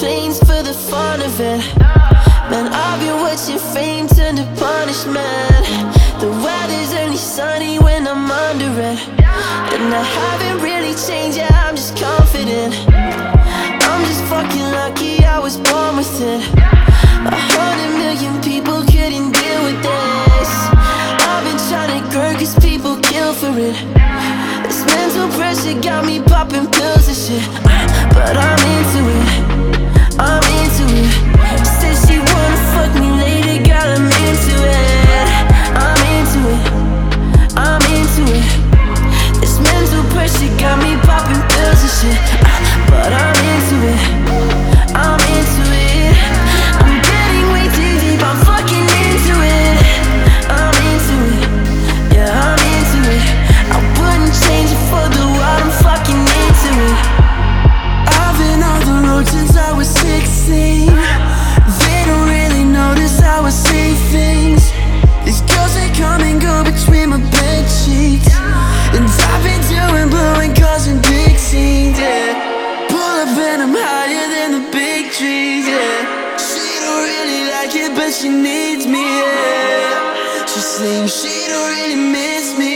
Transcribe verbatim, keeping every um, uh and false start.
planes for the fun of it. Man, I've been watching fame turn to punishment. The weather's only sunny when I'm under it, and I haven't really changed, yeah, I'm just confident. I'm just fucking lucky I was born with it. A hundred million people couldn't deal with this. I've been trying to grow cause people kill for it. This mental pressure got me popping pills and shit, but I'm into it, I'm into it. Said she wanna fuck me later, girl, I'm into it. I'm into it, I'm into it. This mental pressure got me popping pills and shit, but I'm into it, I'm into it. I'm getting way too deep, I'm fucking into it. I'm into it, yeah, I'm into it. I wouldn't change it for the world, I'm fucking into it. I've been on the road since I was sixteen. They don't really notice how I say things. These girls, they come and go between my bed sheets, and I've been doing blowing cars and big scenes, yeah. Pull up and I'm higher than the big trees, yeah. She don't really like it, but she needs me, yeah. She's saying she don't really miss me,